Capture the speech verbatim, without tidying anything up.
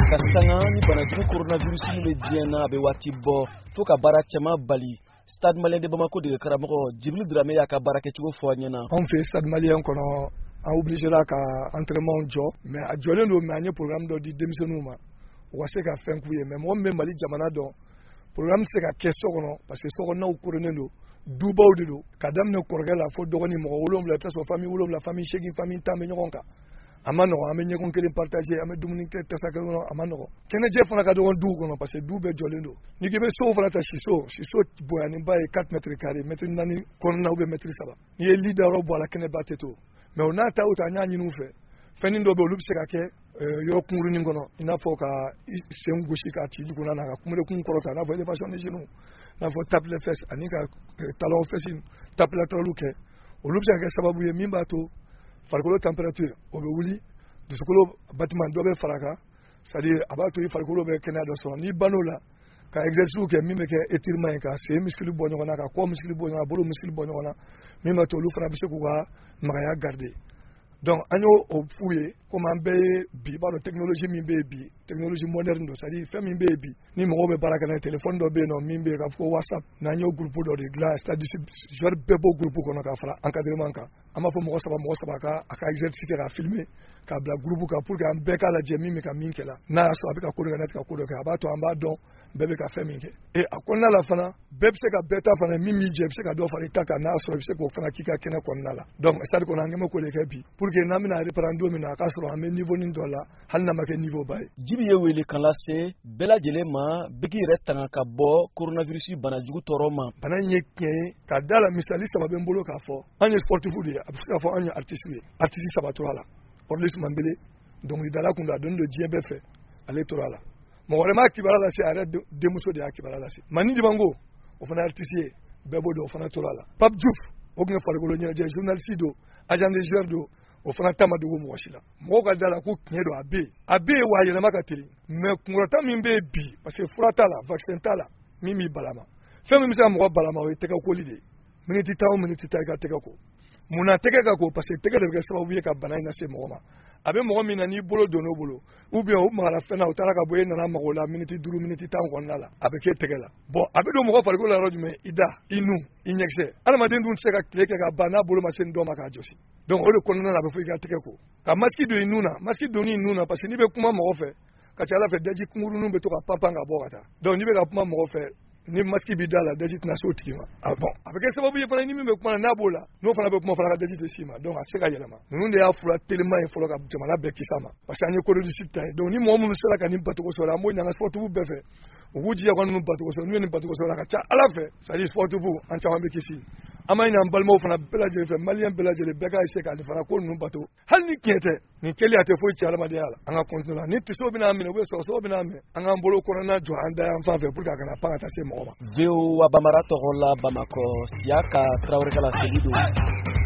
Kasanga ni banajugu coronavirus ni be diena be wati bo fo ka bara chama bali Stade Malien de Bamako de Karamoko Djibril Dramé ya ka bara ke chugo fo nyana on fait Stade Malien kono a obligé la ka entraînement jo mais a jolé no manye programme do di démissionnement ma o se ka fen kuye mais mo me Mali jamana do programme se ka question kono parce que so kono na couronnel do dubaw de do kadam ne korgala fo dogoni mo wolom la taso famille wolom la famille chegi famille tambe nyokonka amano amenye kon kele partager ame dumuni ke tasaka no amano kene je fana ka do du kono parce que du be jolendo ni ke be so fana ta shiso shiso boyani baye quatre mètres carrés mètre nani kon na ube mètre saba ni e leader ro bola kene bateto mais on a ta uta nya nyinu fe feni ndo be olubse ka ke yo kunru ni ngono ina fo ka se ngushi ka ti du na ka kumule kun korota na fo elevation de genou na fo tape les fesses anika talon fessin tape la toluke olubse ka sababu ye mimba to farikolo température o be wuli dusukolo bâtiment do be faraka c'est-à-dire abato farikolo be kena do so ni banola ka exercice ke mi me ke étirement ka se muscle bo nyona ka ko muscle bo nyona bolo muscle bo nyona mi ma to lu fana bi se ko ga magaya garder donc anyo o fouye comme en be bi ba technologie mi be bi technologie moderne do c'est-à-dire fait mi be bi ni mo be baraka na téléphone do be no mi be ka fo WhatsApp na nyo groupe do de glace c'est-à-dire joueur bebo groupe ko no ka fara encadrement ka ama fo mo saba mo saba ka aka exercice ka filmer ka bla groupe ka pour ka be ka la jemi mi ka minkela na so abika ko do na ka ko do ka ba to amba don bebe ka fe minke e akonna la fana bebe se ka beta fana mi mi je se ka do fara taka na so se ko fana kika kena konna la donc c'est-à-dire ko na ngemo ko le ka bi pour que na mi na reprendre mi na ka so ame niveau ni dola hal na make niveau bay jibi ye wele kan la se bela jele ma bigi retanga ka bo coronavirus bana jugu toroma bana nyeke ka dala misali sababe mbolo ka fo anye sportif de abisa fo anye artiste artiste sabatora Orlis Mambele donc dala kunda don de djebe fe ale torala mo wala ma kibara la se arrête de muso de akibara la se mani di bango o fana artiste bebo do fana torala Pape Diouf o gna fargolo nya je journaliste do agent de joueur do o fana tamadu mo washila mo ga dala ko kiedo abe abe wa yele makateli mais kurata min be bi parce que furata la vaccin tala mimi balama femme mi sa mo balama o teka ko lide miniti taw miniti teka teka ko muna teka ka ko parce que teka de ga sababu ye ka bana ina se mo ma abe mo mi na ni bolo dono bolo ou bien o mara fena o tara ka boye na ma la miniti duru miniti tan ko na la abe ke teka la bon abe do mo ko fariko la roju me ida inu inyexe ala ma den dun se ka teka ka bana bolo ma sen do ma ka josi donc o le kono na be fu ka teka ko ka maski do inuna maski do ni inuna parce que ni be kuma mo fe ka chala fe daji kunguru nu be to ka papa nga bokata donc ni be ka kuma mo fe ni maski bidala daji na soti ma ah bon avec sababu ye fana ni mi be kuma na bola no fana be kuma fana daji de sima donc a seka yelama nunde ya fura tellement il faut ka jamana be kisama parce que anye ko do sita donc ni mo mo sala ka ni batuko so la mo nyanga sport bu be fe wuji ya ko nu batuko so ni batuko so la ka cha ala fe ça dit sport bu an cha be kisi amay na balmo fana bela je fe malien bela je le bega seka ni fana ko nu batu hal ni kete ni keli ate fo ci alama de ala anga continue ni tiso bina mi no be so so bina mi anga mbolo ko na jo anda ya mfa fe pour ka kana pa ta se mo Veo wa Bamara Torola Bamako Siaka Traoré Kala Selido